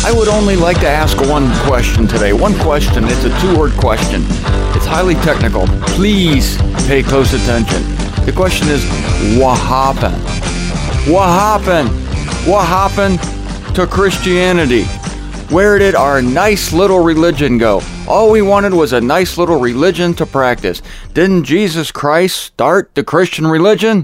I would only like to ask one question today. One question. It's a two-word question. It's highly technical. Please pay close attention. The question is, what happened? What happened? What happened to Christianity? Where did our nice little religion go? All we wanted was a nice little religion to practice. Didn't Jesus Christ start the Christian religion?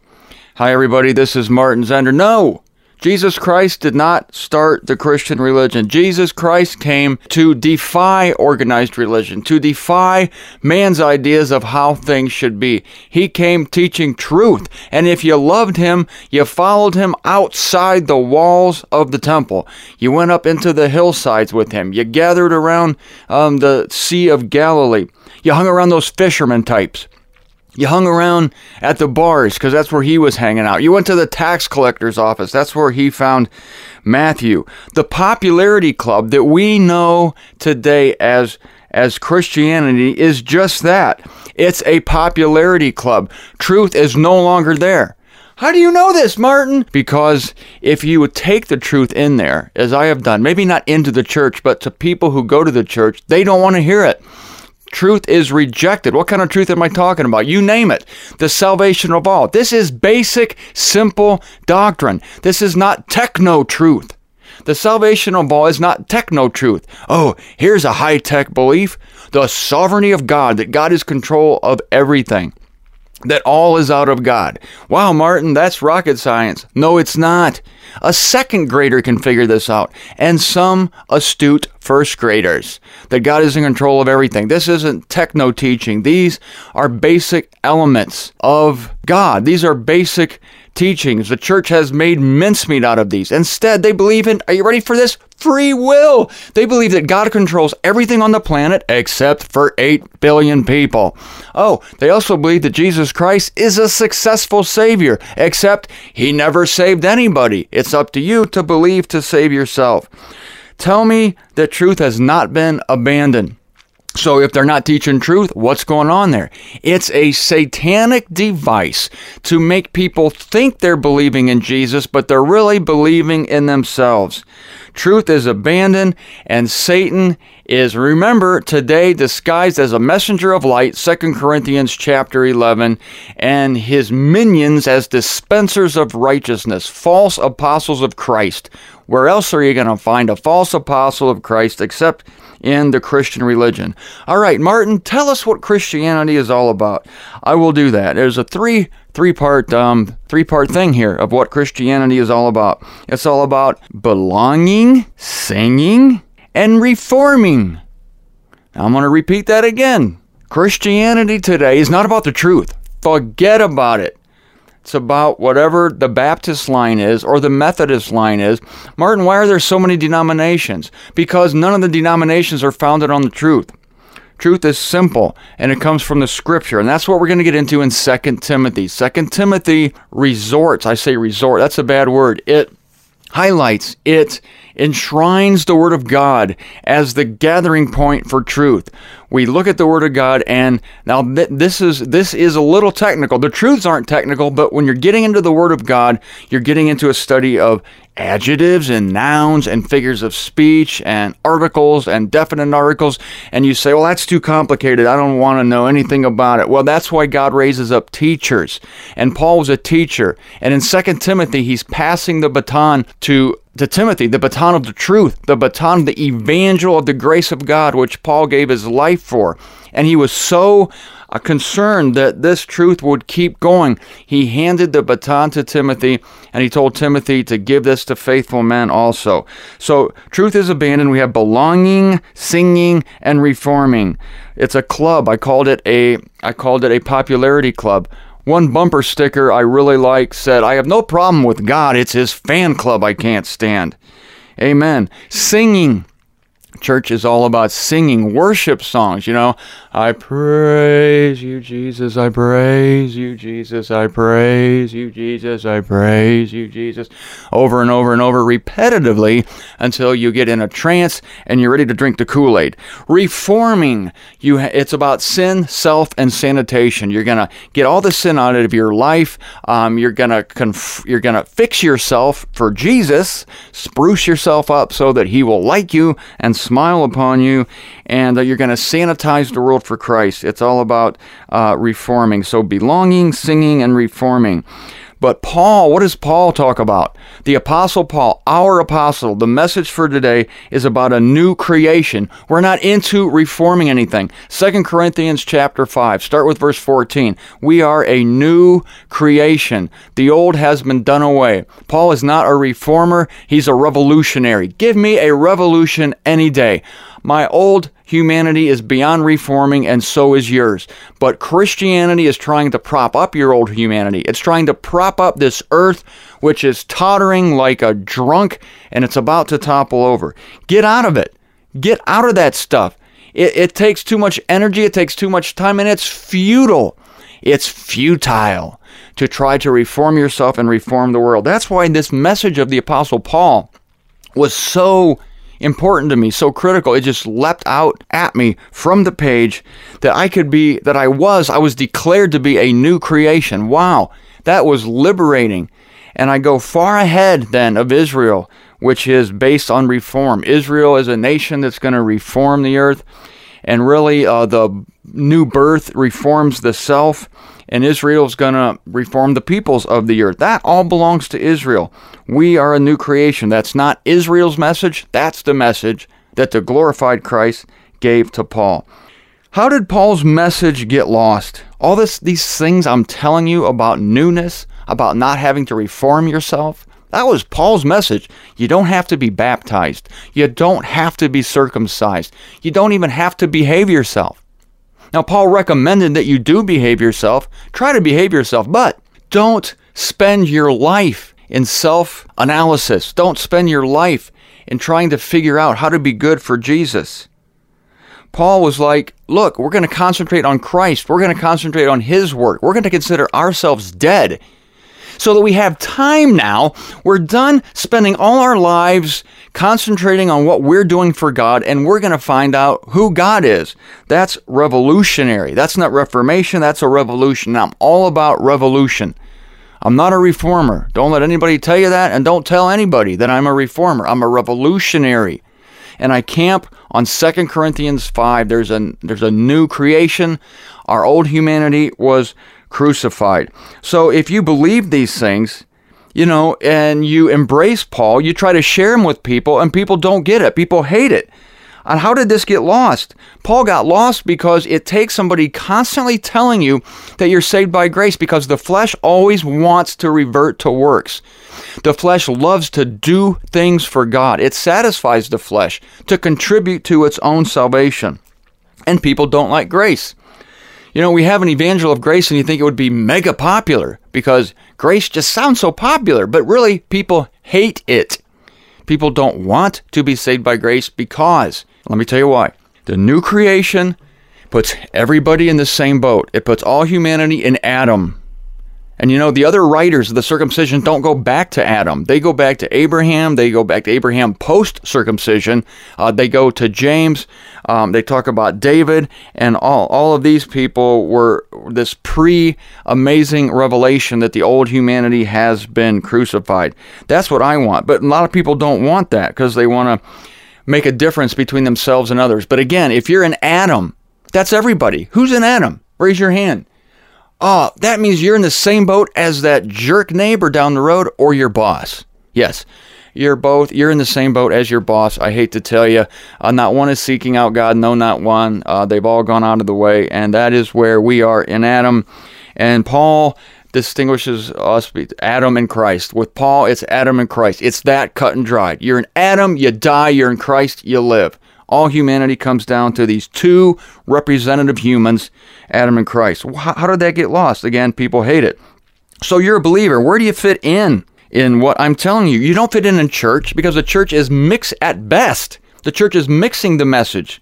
Hi everybody, this is Martin Zender. No! Jesus Christ did not start the Christian religion. Jesus Christ came to defy organized religion, to defy man's ideas of how things should be. He came teaching truth, and if you loved him, you followed him outside the walls of the temple. You went up into the hillsides with him. You gathered around the Sea of Galilee. You hung around those fisherman types. You hung around at the bars because that's where he was hanging out. You went to the tax collector's office. That's where he found Matthew. The popularity club that we know today as Christianity is just that. It's a popularity club. Truth is no longer there. How do you know this, Martin? Because if you would take the truth in there, as I have done, maybe not into the church, but to people who go to the church, they don't want to hear it. Truth is rejected. What kind of truth am I talking about? You name it. The salvation of all. This is basic, simple doctrine. This is not techno-truth. The salvation of all is not techno-truth. Oh, here's a high-tech belief. The sovereignty of God, that God is control of everything. That all is out of God. Wow, Martin, that's rocket science. No, it's not. A second grader can figure this out, and some astute first graders. That God is in control of everything. This isn't techno teaching. These are basic elements of God. These are basic teachings. The church has made mincemeat out of these. Instead, they believe in, are you ready for this? Free will. They believe that God controls everything on the planet except for 8 billion people. Oh, they also believe that Jesus Christ is a successful Savior, except he never saved anybody. It's up to you to believe to save yourself. Tell me that truth has not been abandoned. So if they're not teaching truth, what's going on there? It's a satanic device to make people think they're believing in Jesus, but they're really believing in themselves. Truth is abandoned, and Satan is, remember, today disguised as a messenger of light, 2 Corinthians chapter 11, and his minions as dispensers of righteousness, false apostles of Christ. Where else are you going to find a false apostle of Christ except in the Christian religion? All right, Martin, tell us what Christianity is all about. I will do that. There's a three-part thing here of what Christianity is all about. It's all about belonging, singing, and reforming. Now, I'm going to repeat that again. Christianity today is not about the truth. Forget about it. It's about whatever the Baptist line is or the Methodist line is. Martin, why are there so many denominations? Because none of the denominations are founded on the truth. Truth is simple, and it comes from the Scripture, and that's what we're going to get into in 2 Timothy. 2 Timothy resorts, I say resort, that's a bad word. It highlights, it enshrines the Word of God as the gathering point for truth. We look at the Word of God, and now this is a little technical. The truths aren't technical, but when you're getting into the Word of God, you're getting into a study of adjectives and nouns and figures of speech and articles and definite articles, and you say, well, that's too complicated. I don't want to know anything about it. Well, that's why God raises up teachers, and Paul was a teacher, and in 2 Timothy, he's passing the baton to Timothy, the baton of the truth, the baton of the evangel of the grace of God, which Paul gave his life for. And he was so concerned that this truth would keep going. He handed the baton to Timothy, and he told Timothy to give this to faithful men also. So truth is abandoned. We have belonging, singing, and reforming. It's a club. I called it a popularity club. One bumper sticker I really like said, I have no problem with God. It's his fan club I can't stand. Amen. Singing. Church is all about singing worship songs, I praise you, Jesus. I praise you, Jesus. I praise you, Jesus. I praise you, Jesus. Over and over and over repetitively until you get in a trance and you're ready to drink the Kool-Aid. Reforming, it's about sin, self, and sanitation. You're going to get all the sin out of your life. You're going to fix yourself for Jesus, spruce yourself up so that he will like you and smile upon you, and you're going to sanitize the world for Christ. It's all about reforming. So belonging, singing, and reforming. But Paul, what does Paul talk about? The Apostle Paul, our apostle, the message for today is about a new creation. We're not into reforming anything. 2 Corinthians chapter 5, start with verse 14. We are a new creation. The old has been done away. Paul is not a reformer. He's a revolutionary. Give me a revolution any day. My old humanity is beyond reforming, and so is yours. But Christianity is trying to prop up your old humanity. It's trying to prop up this earth, which is tottering like a drunk, and it's about to topple over. Get out of it. Get out of that stuff. It takes too much energy. It takes too much time, and it's futile. It's futile to try to reform yourself and reform the world. That's why this message of the Apostle Paul was so important to me, so critical. It just leapt out at me from the page that I was declared to be a new creation. Wow, that was liberating. And I go far ahead then of Israel, which is based on reform. Israel is a nation that's going to reform the earth, and really the new birth reforms the self, and Israel's going to reform the peoples of the earth. That all belongs to Israel. We are a new creation. That's not Israel's message. That's the message that the glorified Christ gave to Paul. How did Paul's message get lost? All these things I'm telling you about newness, about not having to reform yourself, that was Paul's message. You don't have to be baptized. You don't have to be circumcised. You don't even have to behave yourself. Now, Paul recommended that you do behave yourself. Try to behave yourself, but don't spend your life in self-analysis. Don't spend your life in trying to figure out how to be good for Jesus. Paul was like, look, we're going to concentrate on Christ. We're going to concentrate on his work. We're going to consider ourselves dead so that we have time now. We're done spending all our lives concentrating on what we're doing for God, and we're going to find out who God is. That's revolutionary. That's not reformation. That's a revolution. I'm all about revolution. I'm not a reformer. Don't let anybody tell you that, and don't tell anybody that I'm a reformer. I'm a revolutionary. And I camp on 2 Corinthians 5. There's a new creation. Our old humanity was crucified. So if you believe these things, and you embrace Paul, you try to share him with people, and people don't get it. People hate it. And how did this get lost? Paul got lost because it takes somebody constantly telling you that you're saved by grace, because the flesh always wants to revert to works. The flesh loves to do things for God. It satisfies the flesh to contribute to its own salvation. And people don't like grace. We have an evangel of grace, and you think it would be mega popular because grace just sounds so popular, but really people hate it. People don't want to be saved by grace because, let me tell you why. The new creation puts everybody in the same boat. It puts all humanity in Adam. And the other writers of the circumcision don't go back to Adam. They go back to Abraham. They go back to Abraham post-circumcision. They go to James. They talk about David. And all of these people were this pre-amazing revelation that the old humanity has been crucified. That's what I want. But a lot of people don't want that because they want to make a difference between themselves and others. But again, if you're an Adam, that's everybody. Who's an Adam? Raise your hand. Oh, that means you're in the same boat as that jerk neighbor down the road or your boss. Yes, you're in the same boat as your boss. I hate to tell you, not one is seeking out God. No, not one. They've all gone out of the way, and that is where we are in Adam. And Paul distinguishes us, Adam and Christ. With Paul, it's Adam and Christ. It's that cut and dried. You're in Adam, you die. You're in Christ, you live. All humanity comes down to these two representative humans, Adam and Christ. How did that get lost? Again, people hate it. So you're a believer. Where do you fit in what I'm telling you? You don't fit in church because the church is mixed at best. The church is mixing the message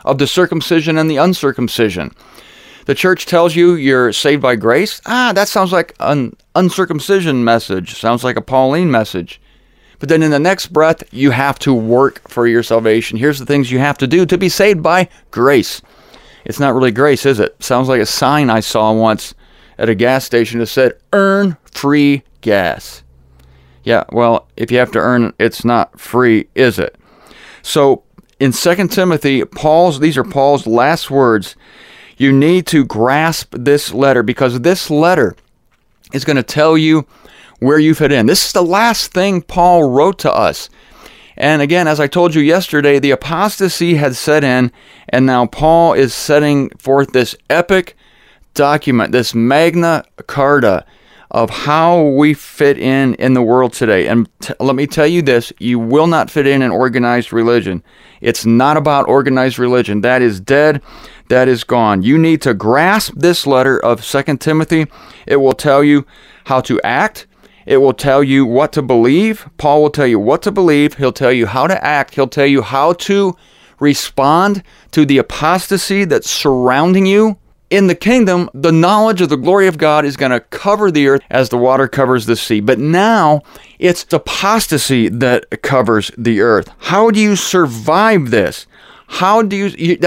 of the circumcision and the uncircumcision. The church tells you you're saved by grace. That sounds like an uncircumcision message. Sounds like a Pauline message. But then in the next breath, you have to work for your salvation. Here's the things you have to do to be saved by grace. It's not really grace, is it? Sounds like a sign I saw once at a gas station that said, "Earn free gas." Yeah, well, if you have to earn it, it's not free, is it? So in 2 Timothy, these are Paul's last words. You need to grasp this letter, because this letter is going to tell you where you fit in. This is the last thing Paul wrote to us. And again, as I told you yesterday, the apostasy had set in, and now Paul is setting forth this epic document, this Magna Carta of how we fit in the world today. And let me tell you this, you will not fit in organized religion. It's not about organized religion. That is dead. That is gone. You need to grasp this letter of 2 Timothy. It will tell you how to act. It will tell you what to believe. Paul will tell you what to believe. He'll tell you how to act. He'll tell you how to respond to the apostasy that's surrounding you. In the kingdom, the knowledge of the glory of God is going to cover the earth as the water covers the sea. But now, it's apostasy that covers the earth. How do you survive this? How do you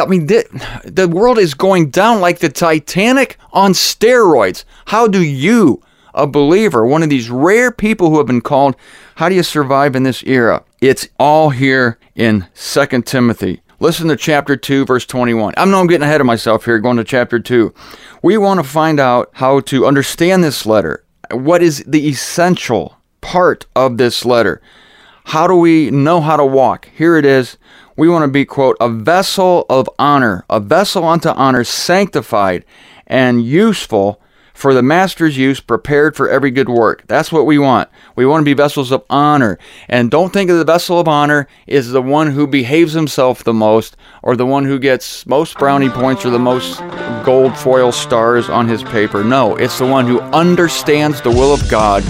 the world is going down like the Titanic on steroids. How do you, a believer, one of these rare people who have been called, how do you survive in this era? It's all here in 2 Timothy. Listen to chapter 2, verse 21. I know I'm getting ahead of myself here, going to chapter 2. We want to find out how to understand this letter. What is the essential part of this letter? How do we know how to walk? Here it is. We want to be, quote, a vessel of honor, a vessel unto honor, sanctified and useful for the master's use, prepared for every good work. That's what we want. We want to be vessels of honor. And don't think of the vessel of honor as the one who behaves himself the most, or the one who gets most brownie points or the most gold foil stars on his paper. No, it's the one who understands the will of God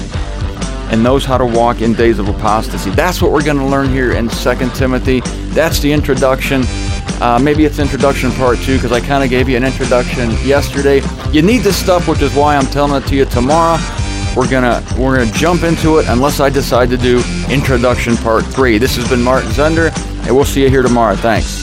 and knows how to walk in days of apostasy. That's what we're going to learn here in 2 Timothy. That's the introduction. Maybe it's introduction part 2, because I kind of gave you an introduction yesterday. You need this stuff, which is why I'm telling it to you tomorrow. We're gonna jump into it unless I decide to do introduction part 3. This has been Martin Zender, and we'll see you here tomorrow. Thanks.